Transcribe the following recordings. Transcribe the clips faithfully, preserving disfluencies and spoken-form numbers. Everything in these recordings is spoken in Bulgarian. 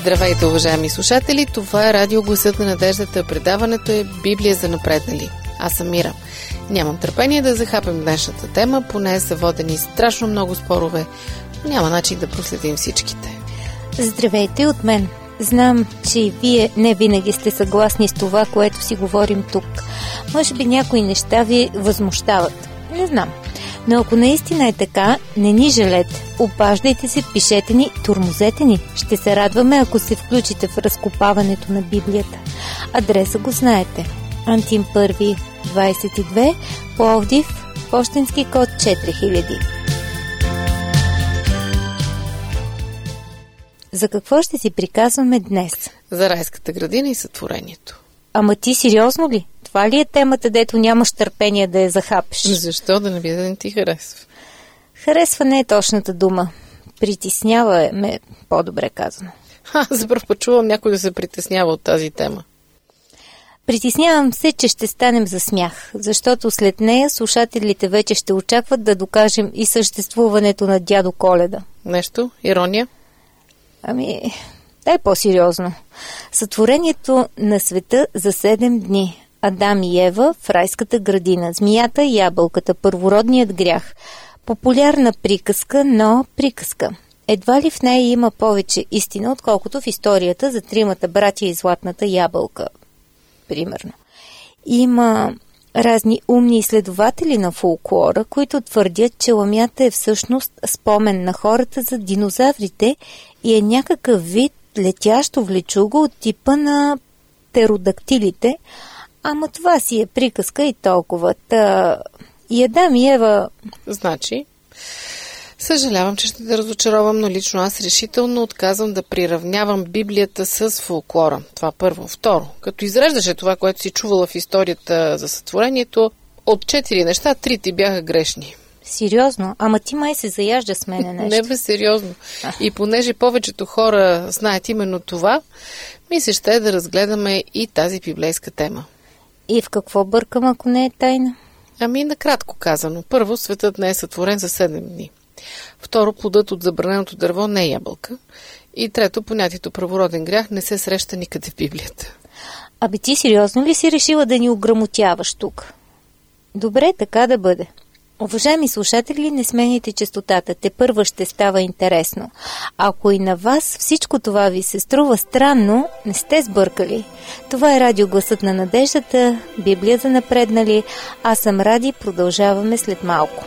Здравейте, уважаеми слушатели! Това е Радио Гласът на надеждата. Предаването е Библия за напреднали. Аз съм Мира. Нямам търпение да захапем днешната тема, по нея са водени страшно много спорове. Няма начин да проследим всичките. Здравейте от мен. Знам, че и вие не винаги сте съгласни с това, което си говорим тук. Може би някои неща ви възмущават. Не знам. Но ако наистина е така, не ни жалете. Обаждайте се, пишете ни, тормозете ни. Ще се радваме, ако се включите в разкопаването на Библията. Адреса го знаете. Антим първи, двайсет и две, Пловдив, пощенски код четири хиляди. За какво ще си приказваме днес? За райската градина и сътворението. Ама ти сериозно ли? Това ли е темата, дето нямаш търпение да я захапеш? Защо? Да не би да не ти харесва? Харесва не е точната дума. Притеснява ме, по-добре казано. Ха, за първ път чувам някой да се притеснява от тази тема. Притеснявам се, че ще станем за смях, защото след нея слушателите вече ще очакват да докажем и съществуването на дядо Коледа. Нещо? Ирония? Ами, дай по-сериозно. Сътворението на света за седем дни. Адам и Ева в райската градина. Змията и ябълката. Първородният грях. Популярна приказка, но приказка. Едва ли в нея има повече истина, отколкото в историята за тримата братя и златната ябълка. Примерно. Има разни умни изследователи на фолклора, които твърдят, че ламята е всъщност спомен на хората за динозаврите и е някакъв вид летящо влечуго от типа на птеродактилите, ама това си е приказка и толкова. Та... И Адам и Ева... Значи, съжалявам, че ще те разочаровам, но лично аз решително отказвам да приравнявам Библията с фолклора. Това първо. Второ, като изреждаше това, което си чувала в историята за сътворението, от четири неща, три ти бяха грешни. Сериозно? Ама ти май се заяжда с мене нещо. Не бе, сериозно. И понеже повечето хора знаят именно това, ми се ще е да разгледаме и тази библейска тема. И в какво бъркам, ако не е тайна? Ами, накратко казано. Първо, светът не е сътворен за седем дни. Второ, плодът от забраненото дърво не е ябълка. И трето, понятието първороден грях не се среща никъде в Библията. Аби ти сериозно ли си решила да ни ограмотяваш тук? Добре, така да бъде. Уважаеми слушатели, не сменяйте честотата, те първа ще става интересно. Ако и на вас всичко това ви се струва странно, не сте сбъркали. Това е Радио Гласът на надеждата, Библия за напреднали. Аз съм Ради, продължаваме след малко.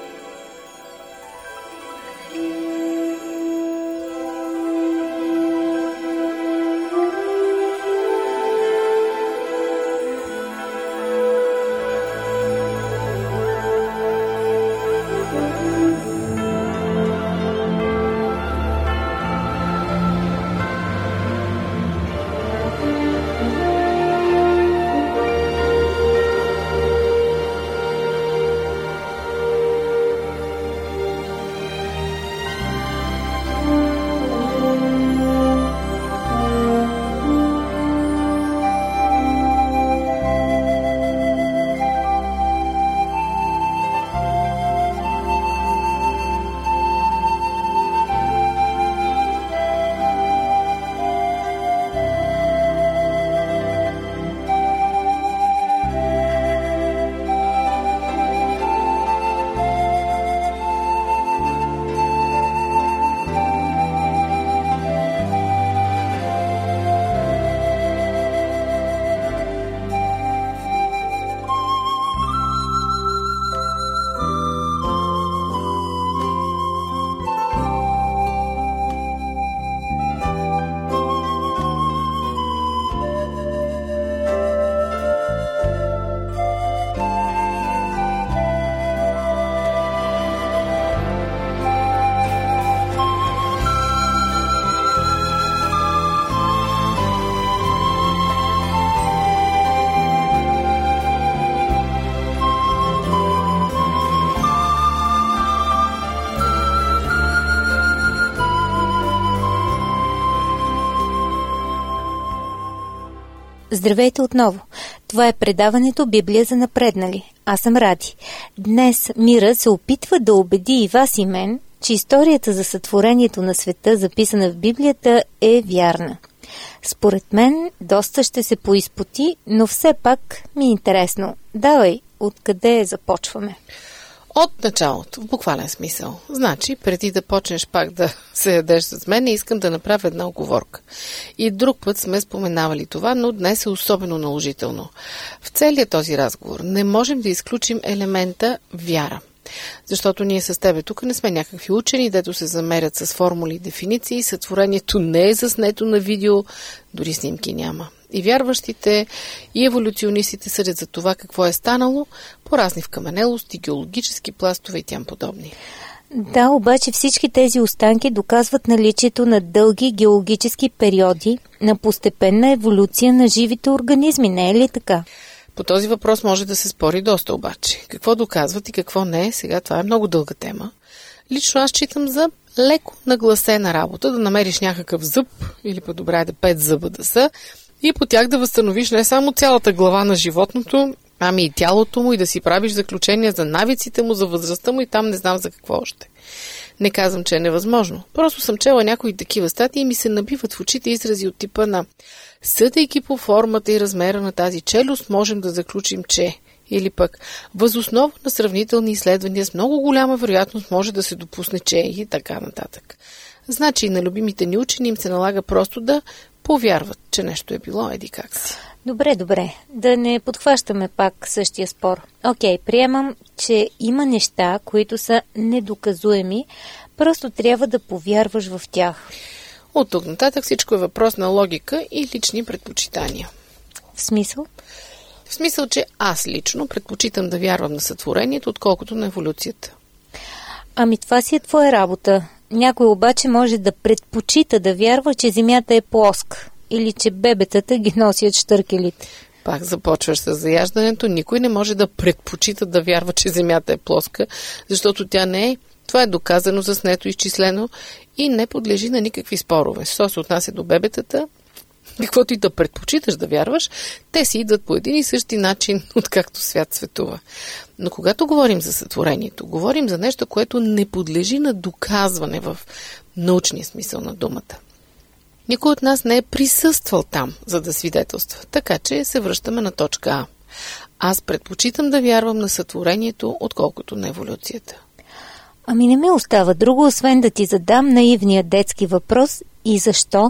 Здравейте отново! Това е предаването Библия за напреднали. Аз съм Ради. Днес Мира се опитва да убеди и вас и мен, че историята за сътворението на света, записана в Библията, е вярна. Според мен, доста ще се поизпоти, но все пак ми е интересно. Давай, откъде започваме? От началото, в буквален смисъл. Значи, преди да почнеш пак да се ядеш с мен, искам да направя една оговорка. И друг път сме споменавали това, но днес е особено наложително. В целия този разговор не можем да изключим елемента вяра. Защото ние с тебе тук не сме някакви учени, дето се замерят с формули и дефиниции, сътворението не е заснето на видео, дори снимки няма. И вярващите, и еволюционистите съдят за това какво е станало по разни вкаменелости, геологически пластове и тям подобни. Да, обаче всички тези останки доказват наличието на дълги геологически периоди на постепенна еволюция на живите организми, не е ли така? По този въпрос може да се спори доста обаче. Какво доказват и какво не, сега това е много дълга тема. Лично аз считам за леко нагласена работа, да намериш някакъв зъб, или по-добре е да пет зъба да са, и по тях да възстановиш не само цялата глава на животното, ами и тялото му, и да си правиш заключения за навиците му, за възрастта му и там не знам за какво още. Не казвам, че е невъзможно. Просто съм чела някои такива статии и ми се набиват в очите изрази от типа на съдейки по формата и размера на тази челюст, можем да заключим, че... Или пък, въз основа на сравнителни изследвания с много голяма вероятност може да се допусне, че и така нататък. Значи и на любимите ни учени им се налага просто да повярват, че нещо е било еди как си. Добре, добре. Да не подхващаме пак същия спор. Окей, приемам, че има неща, които са недоказуеми, просто трябва да повярваш в тях. От тук нататък всичко е въпрос на логика и лични предпочитания. В смисъл? В смисъл, че аз лично предпочитам да вярвам на сътворението, отколкото на еволюцията. Ами това си е твоя работа. Някой обаче може да предпочита да вярва, че Земята е плоска или че бебетата ги носят щъркелите. Пак започваш с заяждането. Никой не може да предпочита да вярва, че Земята е плоска, защото тя не е. Това е доказано, заснето, изчислено и не подлежи на никакви спорове. Що се отнася до бебетата, каквото и да предпочиташ да вярваш, те си идват по един и същи начин, откакто свят светува. Но когато говорим за сътворението, говорим за нещо, което не подлежи на доказване в научния смисъл на думата. Никой от нас не е присъствал там, за да свидетелства, така че се връщаме на точка А. Аз предпочитам да вярвам на сътворението, отколкото на еволюцията. Ами не ми остава друго, освен да ти задам наивния детски въпрос и защо?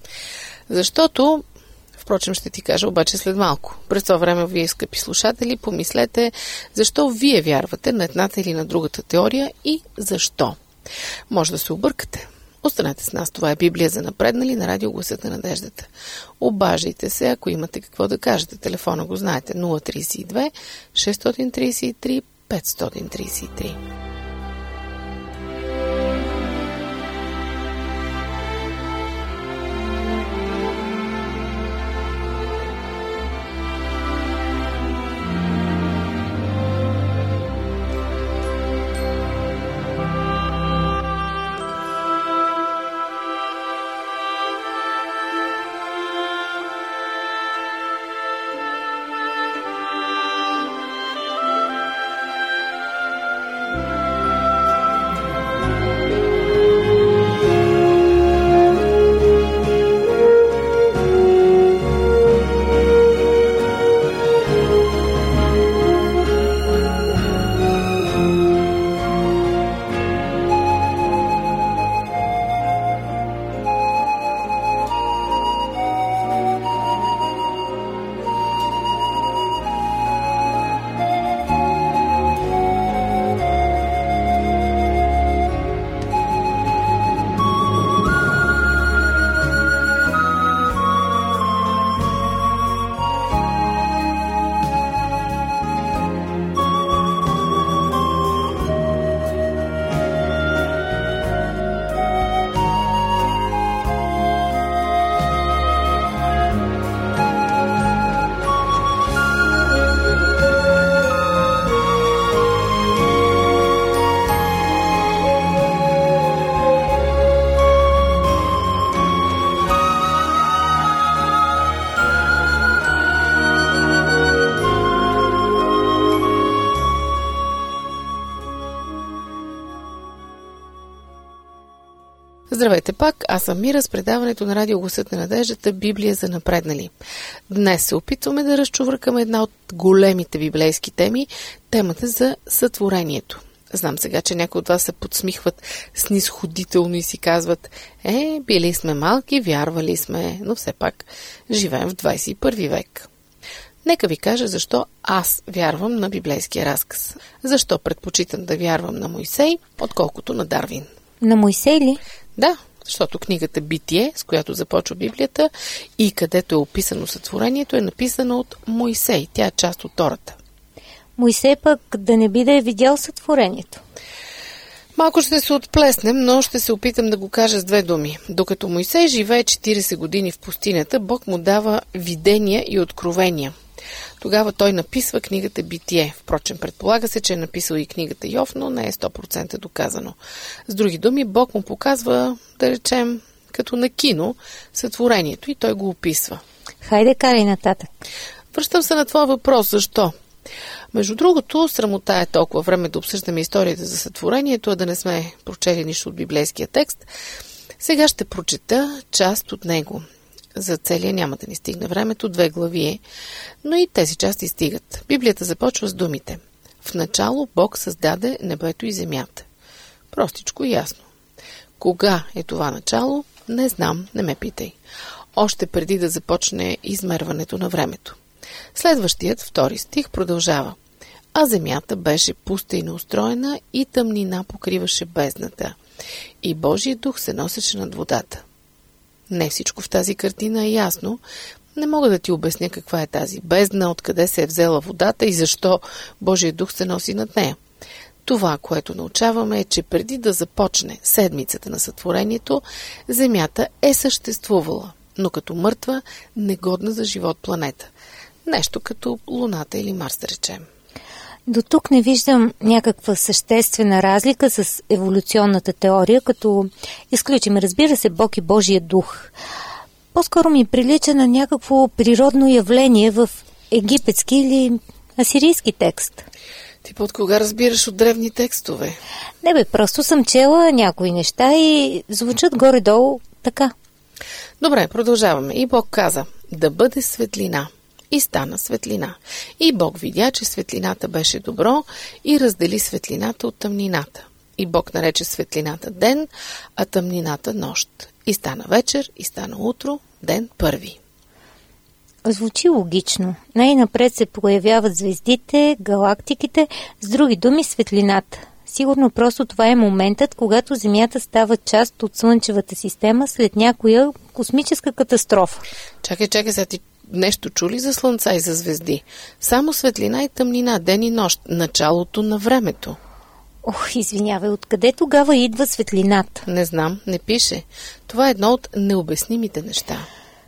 Защото, впрочем ще ти кажа обаче след малко. През това време вие, скъпи слушатели, помислете защо вие вярвате на едната или на другата теория и защо. Може да се объркате. Останете с нас, това е Библия за напреднали на радио Гласът на надеждата. Обаждайте се, ако имате какво да кажете. Телефона го знаете нула три две шест три три пет три три. Здравейте пак, аз съм Мира с предаването на Радио Гласът на надеждата Библия за напреднали. Днес се опитваме да разчувъркаме една от големите библейски теми, темата за сътворението. Знам сега, че някои от вас се подсмихват снисходително и си казват: е, били сме малки, вярвали сме, но все пак живеем в двадесет и първи век. Нека ви кажа защо аз вярвам на библейския разказ. Защо предпочитам да вярвам на Мойсей, отколкото на Дарвин. На Мойсей ли? Да, защото книгата Битие, с която започва Библията и където е описано сътворението, е написана от Мойсей. Тя е част от Тората. Мойсей пък да не би да е видял сътворението. Малко ще се отплеснем, но ще се опитам да го кажа с две думи. Докато Мойсей живее четиридесет години в пустинята, Бог му дава видения и откровения. Тогава той написва книгата Битие. Впрочем, предполага се, че е написал и книгата Йов, но не е сто процента доказано. С други думи, Бог му показва, да речем, като на кино, сътворението и той го описва. Хайде, карай нататък. Връщам се на твоя въпрос. Защо? Между другото, срамота е толкова време да обсъждаме историята за сътворението, а да не сме прочели нищо от библейския текст. Сега ще прочета част от него. За целия няма да ни стигне времето, две глави е, но и тези части стигат. Библията започва с думите: в начало Бог създаде небето и земята. Простичко и ясно. Кога е това начало? Не знам, не ме питай. Още преди да започне измерването на времето. Следващият, втори стих, продължава: а земята беше пуста и неустроена и тъмнина покриваше бездната. И Божият дух се носеше над водата. Не всичко в тази картина е ясно. Не мога да ти обясня каква е тази бездна, откъде се е взела водата и защо Божият дух се носи над нея. Това, което научаваме, е, че преди да започне седмицата на сътворението, земята е съществувала, но като мъртва, негодна за живот планета. Нещо като Луната или Марс, да речем. До тук не виждам някаква съществена разлика с еволюционната теория, като изключим, разбира се, Бог и Божия дух. По-скоро ми прилича на някакво природно явление в египетски или асирийски текст. Ти под кога разбираш от древни текстове? Не бе, просто съм чела някои неща и звучат горе-долу така. Добре, продължаваме. И Бог каза: да бъде светлина. И стана светлина. И Бог видя, че светлината беше добро и раздели светлината от тъмнината. И Бог нарече светлината ден, а тъмнината нощ. И стана вечер, и стана утро, ден първи. Звучи логично. Най-напред се появяват звездите, галактиките, с други думи светлината. Сигурно просто това е моментът, когато Земята става част от Слънчевата система след някоя космическа катастрофа. Чакай, чакай, сега ти нещо чули за слънца и за звезди? Само светлина и тъмнина, ден и нощ, началото на времето. Ох, извинявай, откъде тогава идва светлината? Не знам, не пише. Това е едно от необяснимите неща.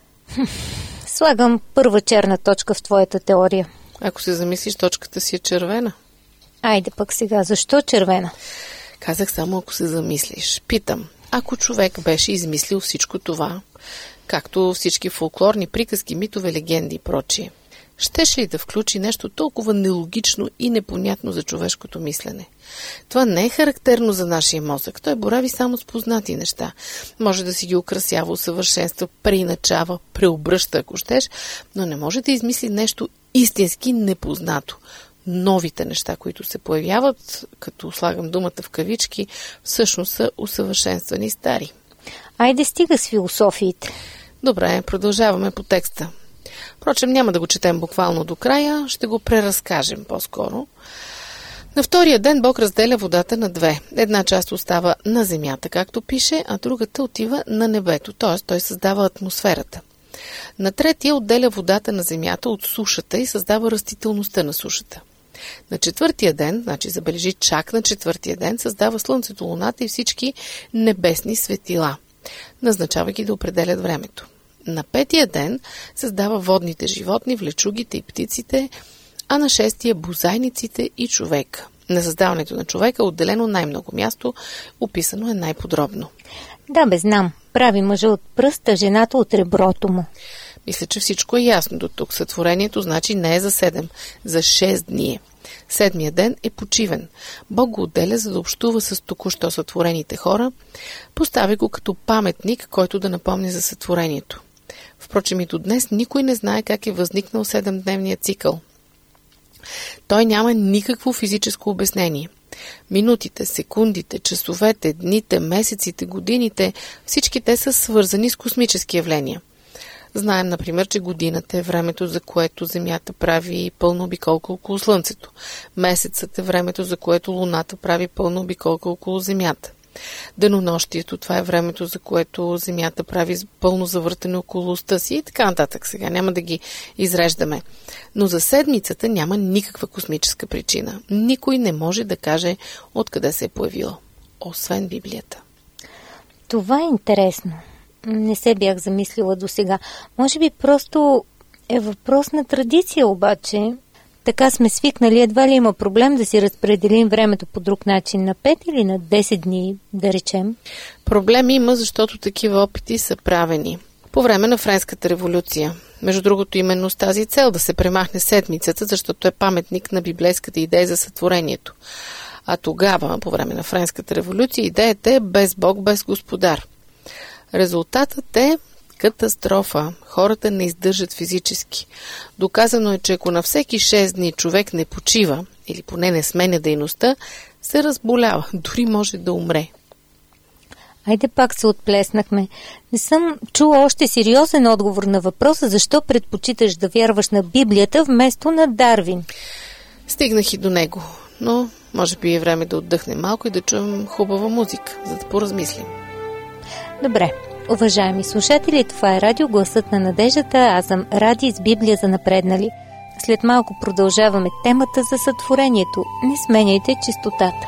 Слагам първа черна точка в твоята теория. Ако се замислиш, точката си е червена. Айде пък сега, защо червена? Казах само ако се замислиш. Питам, ако човек беше измислил всичко това, както всички фолклорни приказки, митове, легенди и прочие, щеше ли да включи нещо толкова нелогично и непонятно за човешкото мислене? Това не е характерно за нашия мозък. Той борави само с познати неща. Може да си ги украсява, усъвършенства, преиначава, преобръща, ако щеш, но не може да измисли нещо истински непознато. Новите неща, които се появяват, като слагам думата в кавички, всъщност са усъвършенствани стари. Айде стига с философиите. Добре, продължаваме по текста. Впрочем, няма да го четем буквално до края, ще го преразкажем по-скоро. На втория ден Бог разделя водата на две. Една част остава на земята, както пише, а другата отива на небето, т.е. той създава атмосферата. На третия отделя водата на земята от сушата и създава растителността на сушата. На четвъртия ден, значи забележи чак на четвъртия ден, създава слънцето, луната и всички небесни светила, назначава ги да определят времето. На петия ден създава водните животни, влечугите и птиците, а на шестия бозайниците и човека. На създаването на човека е отделено най-много място, описано е най-подробно. Да, бе, знам. Прави мъжа от пръста, жената от реброто му. Мисля, че всичко е ясно до тук. Сътворението значи не е за седем, за шест дни. Седмия ден е почивен. Бог го отделя, за да общува с току-що сътворените хора, поставя го като паметник, който да напомни за сътворението. Впрочем и до днес никой не знае как е възникнал седемдневният цикъл. Той няма никакво физическо обяснение. Минутите, секундите, часовете, дните, месеците, годините, всички те са свързани с космически явления. Знаем, например, че годината е времето, за което Земята прави пълна обиколка около Слънцето. Месецът е времето, за което Луната прави пълна обиколка около Земята. Денонощието, това е времето, за което Земята прави пълно завъртане около оста си и така нататък. Сега няма да ги изреждаме. Но за седмицата няма никаква космическа причина. Никой не може да каже откъде се е появила, освен Библията. Това е интересно. Не се бях замислила до сега. Може би просто е въпрос на традиция, обаче. Така сме свикнали, едва ли има проблем да си разпределим времето по друг начин, на пет или на десет дни, да речем? Проблем има, защото такива опити са правени по време на Френската революция. Между другото, именно с тази цел да се премахне седмицата, защото е паметник на библейската идея за сътворението. А тогава, по време на Френската революция, идеята е без Бог, без Господар. Резултатът е катастрофа. Хората не издържат физически. Доказано е, че ако на всеки шест дни човек не почива, или поне не сменя дейността, се разболява. Дори може да умре. Айде пак се отплеснахме. Не съм чула още сериозен отговор на въпроса, защо предпочиташ да вярваш на Библията вместо на Дарвин. Стигнах и до него, но може би е време да отдъхнем малко и да чуем хубава музика, за да поразмислим. Добре. Уважаеми слушатели, това е радио Гласът на надеждата, аз съм Ради с Библия за напреднали. След малко продължаваме темата за сътворението. Не сменяйте чистотата.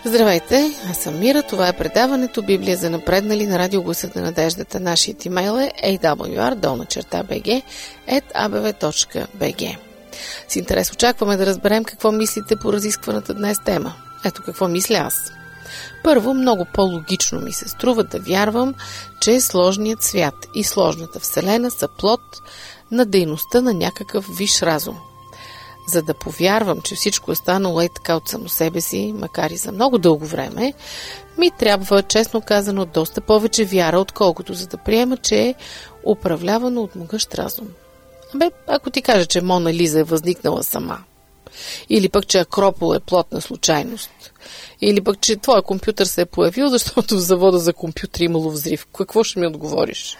Здравейте, аз съм Мира, това е предаването Библия за напреднали на радио Гласът на надеждата. Нашият имейл е ей дабъл ю ар долна черта би джи ет а бе ве точка би джи. С интерес очакваме да разберем какво мислите по разискваната днес тема. Ето какво мисля аз. Първо, много по-логично ми се струва да вярвам, че сложният свят и сложната вселена са плод на дейността на някакъв висш разум. За да повярвам, че всичко е станало е така от само себе си, макар и за много дълго време, ми трябва, честно казано, доста повече вяра, отколкото за да приема, че е управлявано от могъщ разум. Абе, ако ти кажа, че Мона Лиза е възникнала сама, или пък, че Акропол е плод на случайност, или пък, че твой компютър се е появил, защото в завода за компютри имало взрив, какво ще ми отговориш?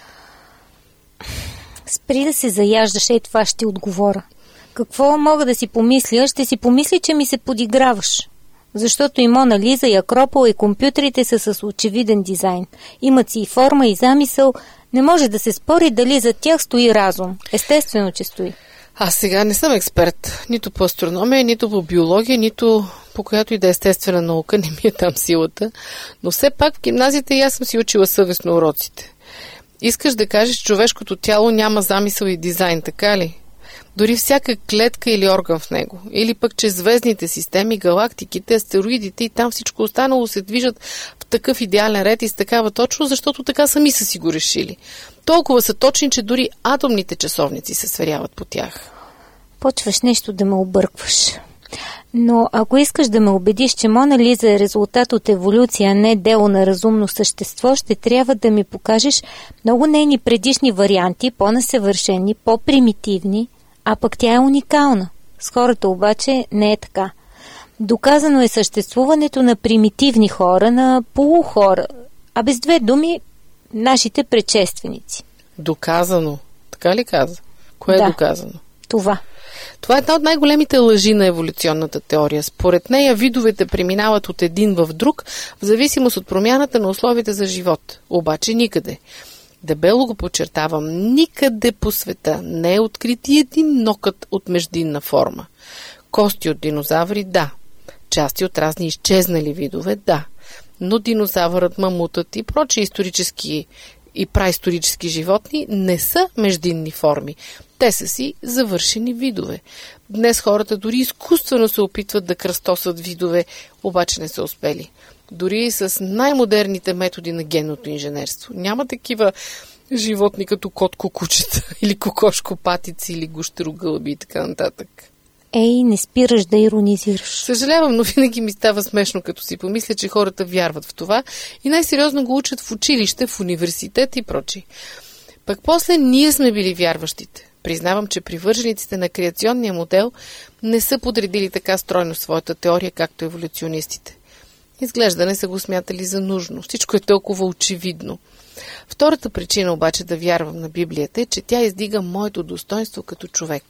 Спри да се заяждаш, и това ще отговоря. Какво мога да си помисля? Ще си помисли, че ми се подиграваш. Защото и Мона Лиза, и Акропол, и компютрите са с очевиден дизайн. Имат си и форма, и замисъл. Не може да се спори дали за тях стои разум. Естествено, че стои. Аз сега не съм експерт. Нито по астрономия, нито по биология, нито по която и да е естествена наука. Не ми е там силата. Но все пак в гимназията и аз съм си учила съвестно уроците. Искаш да кажеш, че човешкото тяло няма замисъл и дизайн, така ли? Дори всяка клетка или орган в него. Или пък, че звездните системи, галактиките, астероидите и там всичко останало се движат в такъв идеален ред и с такава точно, защото така сами са си го решили. Толкова са точни, че дори атомните часовници се сверяват по тях. Почваш нещо да ме объркваш. Но ако искаш да ме убедиш, че Мона Лиза е резултат от еволюция, а не дело на разумно същество, ще трябва да ми покажеш много нейни предишни варианти, по-несъвършени, по-примитивни, а пък тя е уникална. С хората обаче не е така. Доказано е съществуването на примитивни хора, на полухора, а без две думи нашите предшественици. Доказано? Така ли каза? Кое да, е доказано? Това. Това е една от най-големите лъжи на еволюционната теория. Според нея видовете преминават от един в друг в зависимост от промяната на условията за живот. Обаче никъде. Дебело го подчертавам, никъде по света не е открит и един нокът от междинна форма. Кости от динозаври – да. Части от разни изчезнали видове – да. Но динозавърът, мамутът и прочие исторически и праисторически животни не са междинни форми. Те са си завършени видове. Днес хората дори изкуствено се опитват да кръстосат видове, обаче не са успели. Дори и с най-модерните методи на генното инженерство. Няма такива животни като кот-кукучета или кокошко-патици или гущерогълби и така нататък. Ей, не спираш да иронизираш. Съжалявам, но винаги ми става смешно, като си помисля, че хората вярват в това и най-сериозно го учат в училище, в университет и прочи. Пък после ние сме били вярващите. Признавам, че привържениците на креационния модел не са подредили така стройно своята теория, както еволюционистите. Изглежда не са го смятали за нужно. Всичко е толкова очевидно. Втората причина обаче да вярвам на Библията е, че тя издига моето достоинство като човек.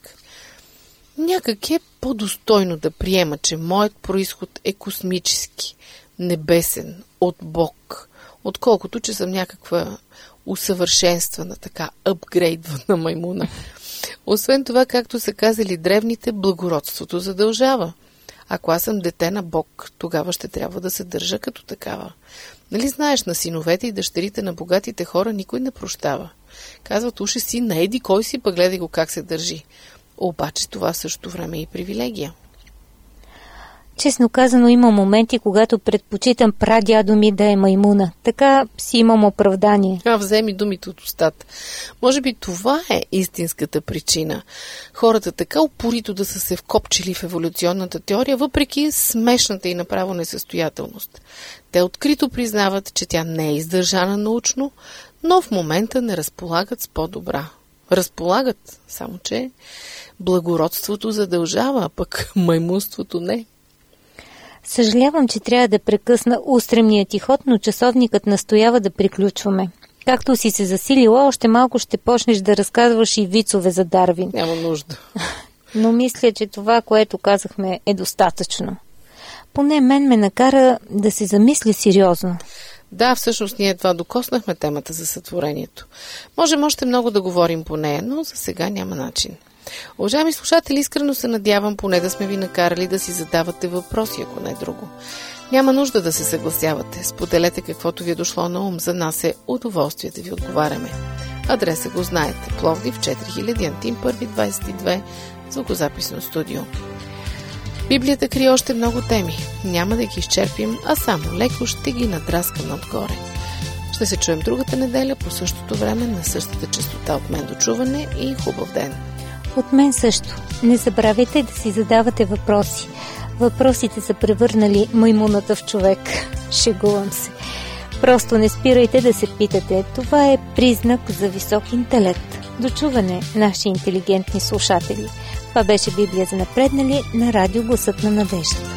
Някак е по-достойно да приема, че моят произход е космически, небесен, от Бог, отколкото, че съм някаква усъвършенствана, така апгрейдвана маймуна. Освен това, както са казали древните, благородството задължава. Ако аз съм дете на Бог, тогава ще трябва да се държа като такава. Нали знаеш, на синовете и дъщерите на богатите хора никой не прощава. Казват, уши си, на еди кой си, пък гледай го как се държи. Обаче това в същото време е и привилегия. Честно казано, има моменти, когато предпочитам прадядо ми да е маймуна. Така си имам оправдание. А, вземи думите от устата. Може би това е истинската причина. Хората така упорито да са се вкопчили в еволюционната теория, въпреки смешната и направо несъстоятелност. Те открито признават, че тя не е издържана научно, но в момента не разполагат с по-добра. Разполагат, само че благородството задължава, а пък маймунството не. Съжалявам, че трябва да прекъсна устремния ти ход, но часовникът настоява да приключваме. Както си се засилила, още малко ще почнеш да разказваш и вицове за Дарвин. Няма нужда. Но мисля, че това, което казахме, е достатъчно. Поне мен ме накара да се замисля сериозно. Да, всъщност ние едва докоснахме темата за сътворението. Можем още много да говорим по нея, но за сега няма начин. Уважаеми слушатели, искрено се надявам поне да сме ви накарали да си задавате въпроси, ако не друго. Няма нужда да се съгласявате. Споделете каквото ви е дошло на ум. За нас е удоволствие да ви отговаряме. Адреса го знаете. Пловдив четири хиляди, Антим първи, двадесет и две, звукозаписно студио. Библията крие още много теми. Няма да ги изчерпим, а само леко ще ги надраскаме отгоре. Ще се чуем другата неделя по същото време на същата честота. От мен до чуване и хубав ден. От мен също. Не забравяйте да си задавате въпроси. Въпросите са превърнали маймуната в човек. Шегувам се. Просто не спирайте да се питате. Това е признак за висок интелект. До чуване, наши интелигентни слушатели. Това беше Библия за напреднали на радио Гласът на надеждата.